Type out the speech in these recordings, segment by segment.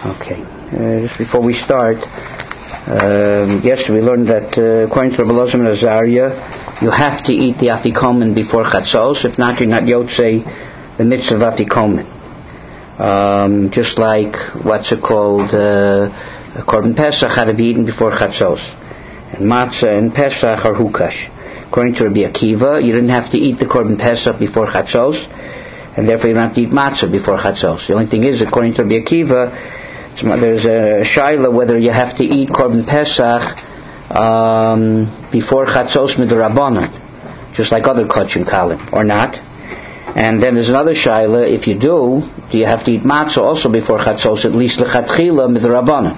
Okay. Just before we start, yesterday we learned that according to Rabbi Elazar ben Azariah, you have to eat the afikomen before chatzos. If not, you're not yotzei the mitzvah of afikomen. Just like Korban Pesach had to be eaten before chatzos, and matzah and Pesach are hukash. According to Rabbi Akiva, you didn't have to eat the Korban Pesach before chatzos, and therefore you don't have to eat matzah before chatzos. The only thing is, according to Rabbi Akiva, there's a shaila whether you have to eat Korban Pesach before chatzos midrabanan, just like other kachim kalim, or not. And then there's another shaila: if you do you have to eat matzah also before chatzos, at least lechatchila midrabanan?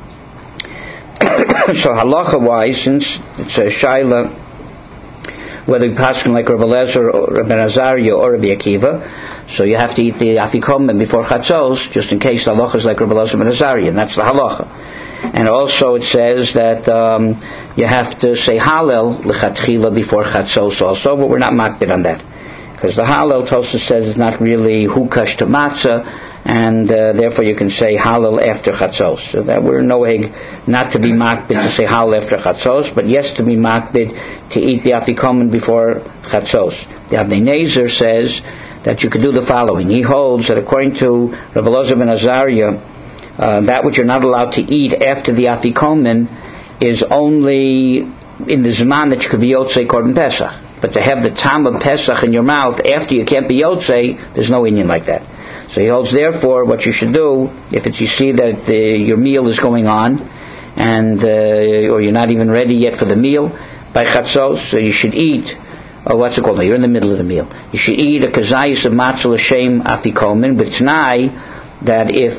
So halacha-wise, since it's a shaila whether you pass like Rabbi Elazar or Rabbi Azariah or Rabbi Akiva, so you have to eat the afikomen before chatzos, just in case the halacha is like Rabbi Elazar ben Azariah, and that's the halacha. And also it says that you have to say Hallel lechatchila before chatzos also, but we're not makbid on that, because the Hallel Tosfos says is not really hukash to matzah, and therefore you can say Hallel after chatzos. So that we're no way not to be makbid to say Hallel after chatzos, but yes to be makbid to eat the afikomen before chatzos. The Avnei Nezer says that you could do the following. He holds that according to Rabbi Elazar ben Azariah, that which you're not allowed to eat after the afikomen is only in the zman that you could be yotzei Korban Pesach. But to have the tam of Pesach in your mouth after you can't be yotzei, there's no inyan like that. So he holds, therefore, what you should do, if you see that your meal is going on, and or you're not even ready yet for the meal, by chatzos, so you should eat, what's it called? No, you're in the middle of the meal. You should eat a kazayis of matzah l'shem afikomen, with t'nai, that if,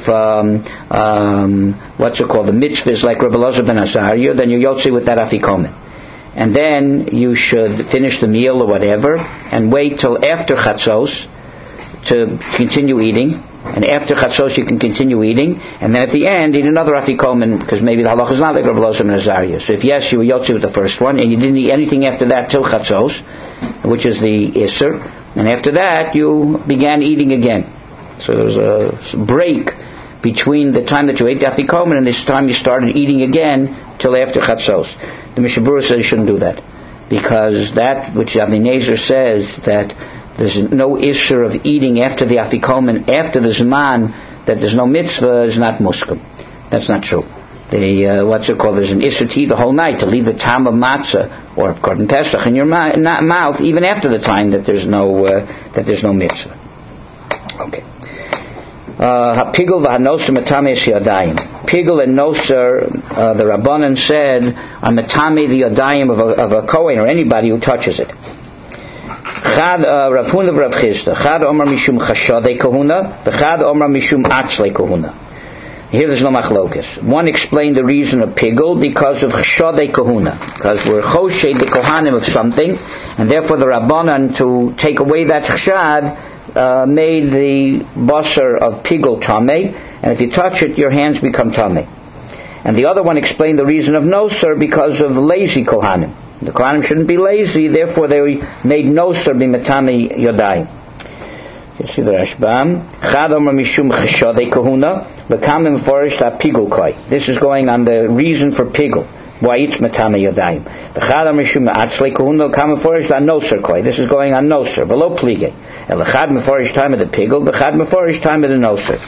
the mitzvah is like Rabbi Elazar ben Azariah, then you're yotzei with that afikomen. And then you should finish the meal or whatever, and wait till after chatzos to continue eating, and after chatzos you can continue eating, and then at the end eat another afikomen, because maybe the halacha is not like Rabbi Elazar ben Azariah. So if yes, you were yotzei with the first one, and you didn't eat anything after that till chatzos, which is the Isser, and after that you began eating again. So there was a break between the time that you ate the afikomen and this time you started eating again till after chatzos. The Mishnah Berurah says you shouldn't do that, because that which Avnei Nezer says that there's no issur of eating after the afikomen, after the zman, that there's no mitzvah, is not muskim. That's not true. There's an issur to eat the whole night, to leave the tam of matzah or Korban Pesach in your mouth, even after the time that there's no mitzvah. Okay. Pigul v'hanoser matame es yadayim. Pigul and noser, the Rabbanan said, are matame the yadayim of a kohen or anybody who touches it. Chad Rav Huna v'Rav Chisda. Chad Omar mishum chashadei kohuna, v'chad Omar mishum atzlei kohuna. Here there's no machlokas. One explained the reason of pigul because of chashadei kohuna, because we're choshed the kohanim of something, and therefore the Rabbanan, to take away that chashad, made the basar of pigul tameh, and if you touch it, your hands become tameh. And the other one explained the reason of noser because of lazy kohanim. The kohanim shouldn't be lazy, therefore they made noser b'matami yodai. You see the Rashbam. Chad Omer mishum cheshadei kohuna, v'kamim forish la pigul koi. This is going on the reason for pigul. Why it's matame yodayim. V'chad Omer mishum atzlei kohuna, v'kamim forish la noser koi. This is going on noser, below plige. And l'chad meforish time of the pigul, v'chad meforish time of the noser.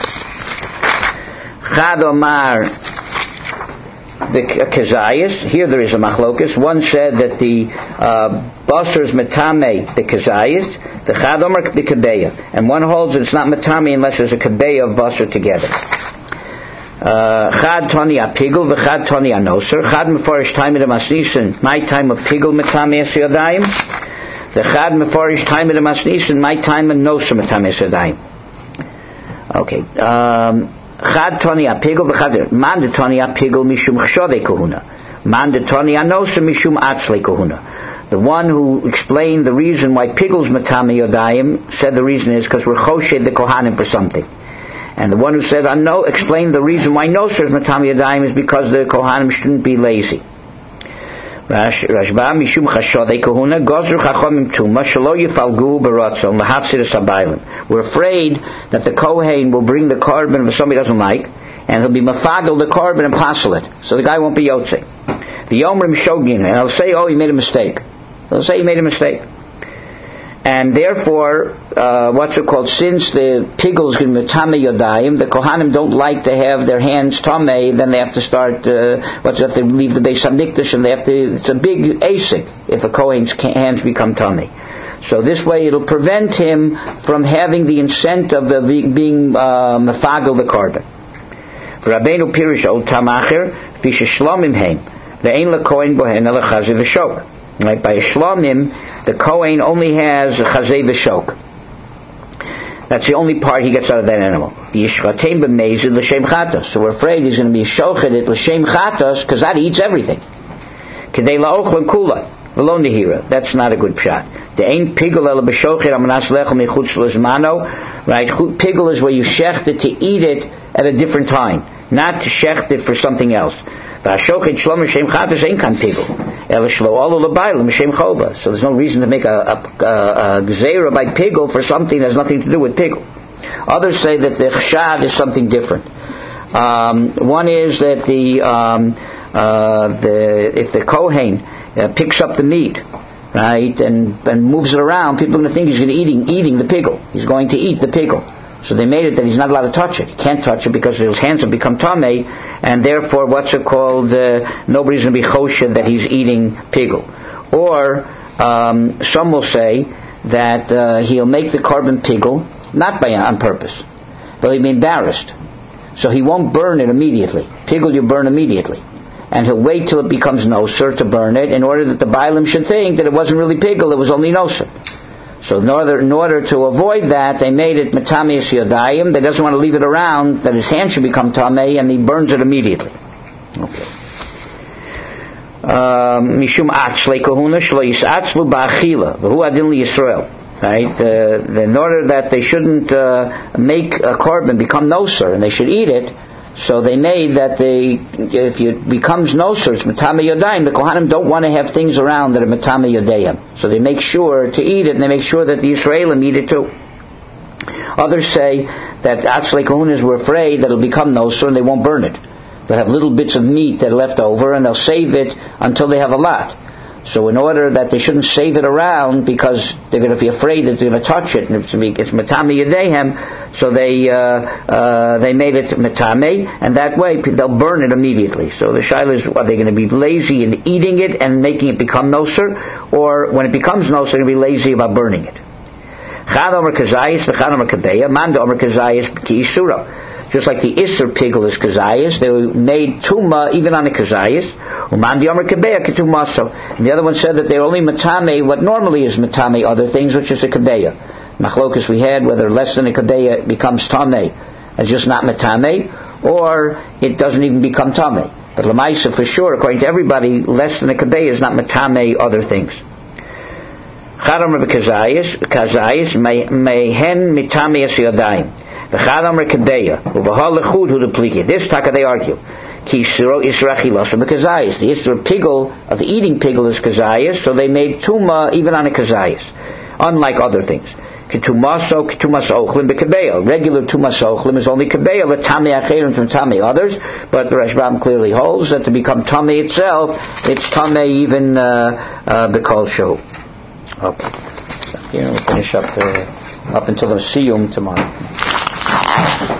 Chad Omar the kazayis. Here there is a machlokus. One said that the basar is matame the kazayis, the chad omer the kabeya, and one holds that it's not matame unless there's a kabeya of basar together. Chad tani apigul v'chad tani anoser. Chad meforish time of the masnisin, my time of pigul matame es yadayim. The chad meforish time of the masnisin, my time of noser matame es yadayim. Okay. Chad tani apigul v'chad man de tani apigul mishum chshadei kohuna, man de tani anoser mishum atzlei kohuna. The one who explained the reason why pigul's matame yodayim said the reason is because we're choshed the kohanim for something, and the one who said explained the reason why noser is matame yodayim is because the kohanim shouldn't be lazy. Rashba mishum chashadei kohuna gozru chachomim tuma shelo yifalgu beratzon lahafsid sabaylim. We're afraid that the kohen will bring the korban if somebody doesn't like, and he'll be mafagel the korban and passel it. So the guy won't be yotze. The Yomrim Shogin, and he'll say, oh, he made a mistake. He'll say he made a mistake. And therefore, since the pigel is going to be Tameh Yodayim, the Kohanim don't like to have their hands Tameh, then they have to start, have to leave the Beis HaMikdash, and it's a big asik if a Kohen's hands become Tameh. So this way it'll prevent him from having the incentive of being mefagel the korban. Rabbeinu Pirish Ol Tamacher Fisha Shlomim Heim Ve'ein LaKohen Bohen Ela Chazei V'Shok. Right, by Shlomim, the Kohen only has Chazei V'Shok. That's the only part he gets out of that animal. Yishchatein b'mezid l'shem chatos. So we're afraid he's going to be shochet l'shem chatos because that eats everything. Kedei la'ochlan kula v'lo nehira. That's not a good pshat. The ain't pigel ela b'shochet amanas lechel mechutz l'zmano. Right, pigel is where you shecht it to eat it at a different time, not to shecht it for something else. V'ashochet shlom l'shem chatos ain't kan pigel. Ela shlo olu l'bayl l'shem chova. So there's no reason to make a gzeira by pigel for something that has nothing to do with pigel. Others say that the chshad is something different. One is that if the kohen picks up the meat, right, and moves it around, people are going to think he's going to eating the pigel. He's going to eat the pigel. So they made it that he's not allowed to touch it. He can't touch it because his hands have become tamei, and therefore nobody's going to be choshed that he's eating pigel. Or some will say that he'll make the korban pigel not on purpose, but he'll be embarrassed, so he won't burn it immediately. Pigel you burn immediately, and he'll wait till it becomes noser to burn it, in order that the bailim should think that it wasn't really pigel, it was only noser. So in order to avoid that, they made it Matami Yodayim. They doesn't want to leave it around, that his hand should become Tamei, and he burns it immediately. Okay. Mishum Atzle Kahuna Shlo Yisatzlu Ba'achila V'hu Adin L'Yisrael. Right? In order that they shouldn't make a korban become noser, and they should eat it, so they made that if it becomes noser, it's Matame Yodayim. The Kohanim don't want to have things around that are Matame Yodayim. So they make sure to eat it, and they make sure that the Yisraelim eat it too. Others say that Atzlei Kohunas were afraid that it'll become noser and they won't burn it. They'll have little bits of meat that are left over, and they'll save it until they have a lot. So in order that they shouldn't save it around, because they're going to be afraid that they're going to touch it, and it's Matame Yadehem, so they made it Matame, and that way they'll burn it immediately. So the shaila is, are they going to be lazy in eating it and making it become noser, or when it becomes noser, they're going to be lazy about burning it? Chad Omer Kazayis, the Chad Omer Kadeya, Manda Omer Kazayis, Ki Isura. Just like the Isser pigel is Kazayas, they made Tuma even on a Kazayas. Umandi Omer Kabeya Ketumaso. And the other one said that they're only Matame, what normally is Matame, other things, which is a Kabeya. Machlokas we had, whether less than a Kabeya becomes Tameh, it's just not Matame, or it doesn't even become Tameh. But Lamaisa for sure, according to everybody, less than a Kabeya is not Matame, other things. Chad Omer Kazayas, Mehen Mitame Yodayim. The Chadam Rekadeya, Ubahal Lechud Hu Dupliki. This taka they argue. Ki Shiro Israchilas from the Kazayas. The Isra pigel of the eating pigel is Kazayas, so they made Tuma even on a Kazayas, unlike other things. Ketumas Ochlim Bekabeya. Regular Tumas Ochlim is only Kabeya, the Tami Acherim from Tami others, but the Rashbam clearly holds that to become Tami itself, it's Tami even Bekal Show. Okay. So here we'll finish up until the Siyum tomorrow.